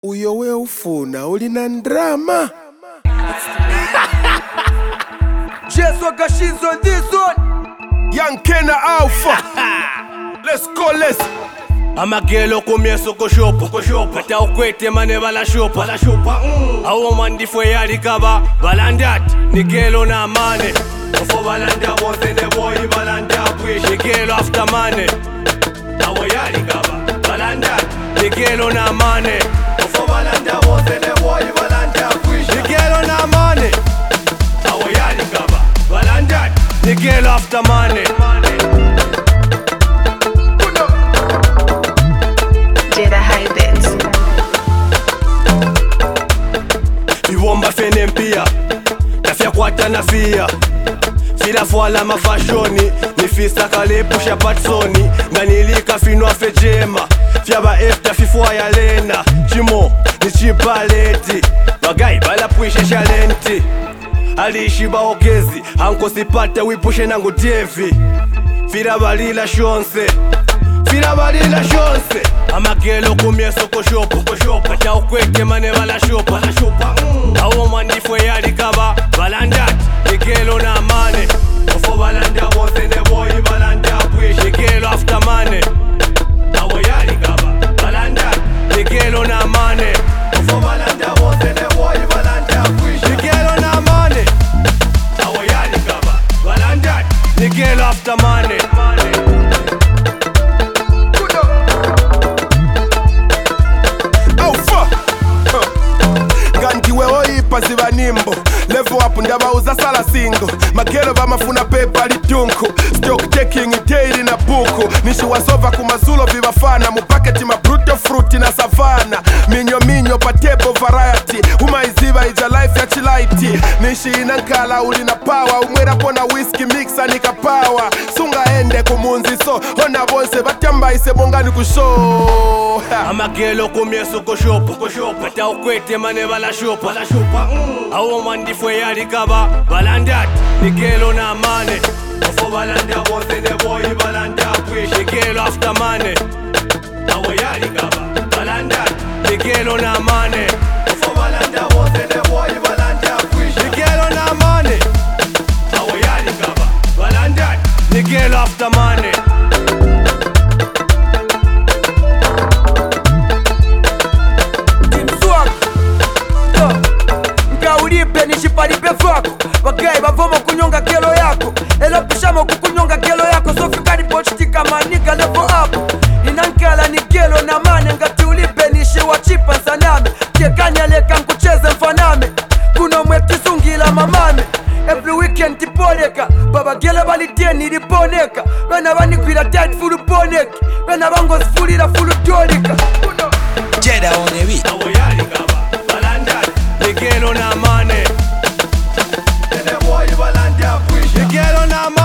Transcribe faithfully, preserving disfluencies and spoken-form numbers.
Uyo we ufuna ulina drama. Jesu Gashizo on this one. Young Kenna Alpha. Let's go, let's. Amagelo começo com chopa, com chopa. Até o coete mane bala chopa, bala chopa. Awo mandi foi yari kaba, balandat. Nigelo na mane. Ofo balanda wote ne boy balanda push. Nigelo after mane. Awo yari kaba, balandat. Nigelo na mane. Ofo balanda wote ne boy balanda push. Nigelo na mane. Awo yari kaba, balandat. Nigelo after mane. Viwomba fene mpia Tafia kwata na fia Fila fuala mafashoni Nifisa kale pusha patsoni Nganilika finwa fejema Fiaba efta fifua ya lena Chimo ni chipaleti Bagai bala puishe shalenti Alishi baokezi Hanko sipate wipushe nangu devi Fila balila shonse Fila balila shonse Amagelo kumyeso koshopo koshopo Acha ukweke mane bala shopa bala shopa Awo mandi fwe yari kaba balandat Nigelo na mane Ofo balanda wote ne boy balanda push Nigelo after mane Awo yari kaba balandat Nigelo na mane Ofo balanda wote ne boy balanda push Nigelo na mane Awo yari kaba balandat Nigelo after mane Ziba nimbo level up ndaba uza sala singo Magelo bamafuna pepa litunku Stock taking itairi na buku Nishi wasova kumazulo vivafana Mupaketi mabruto fruity na savana Minyo minyo patebo variety Umaiziba ija life ya chilaiti Nishi inankala uli na power Umwera pona whisky mixa nika power Sunga ende kumunzi so Hona bonse batamba ise mongani kusho Amagelo kumyeso koshopo koshopo Ata ukwete mane bala shopa bala shopa Awo mandi fwe yari kaba balandat Nigelo na mane Ofo balanda wote ne boy balanda push Nigelo after mane Awo yari kaba balandat Nigelo na mane Ofo balanda wote ne boy balanda push Nigelo na mane Awo yari kaba balandat Nigelo after mane Nishipalipe fako Wagai bavomo kunyonga kelo yako Elo pishamo kukunyonga kelo yako Sofikari pochitika maniga levo hapo Ninankala ni kelo na mane Ngati ulipe nishi wachipa nsaname Kiekanya leka nkucheze mfaname Kuno mweti sungila mamame Every weekend tipoleka Baba gele baliteni liponeka Wena bani kwila tight fulu poneki Wena bango sifulila fulu tolika Jeda on the beat. Awo yari kaba balandat Nigelo na mane Nigelo na mane